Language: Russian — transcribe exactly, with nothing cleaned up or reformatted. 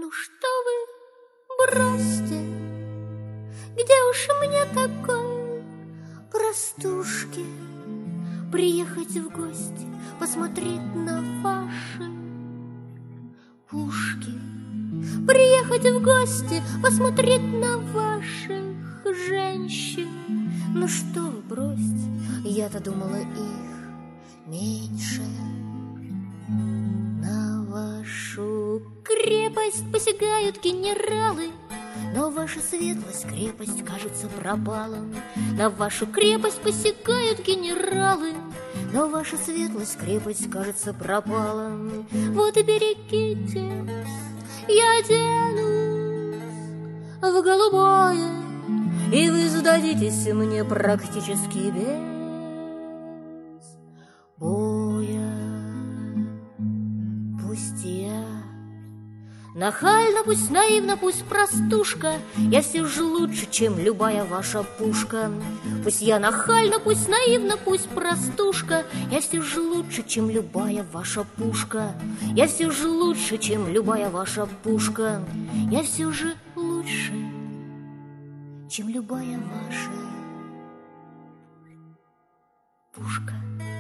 Ну что вы, бросьте, где уж мне такой простушке приехать в гости, посмотреть на ваши пушки, приехать в гости, посмотреть на ваших женщин. Ну что вы, бросьте, я-то думала их меньше. На вашу крепость посягают генералы, но ваша светлость крепость, кажется, пропала. На вашу крепость посягают генералы, но ваша светлость крепость, кажется, пропала. Вот и берегитесь, я оденусь в голубое, и вы сдадитесь мне практически без боя. Пусть я нахально, пусть наивно, пусть простушка, я все же лучше, чем любая ваша пушка. Пусть я нахально, пусть наивно, пусть простушка, я все же лучше, чем любая ваша пушка. Я все же лучше, чем любая ваша пушка. Я все же лучше, чем любая ваша пушка.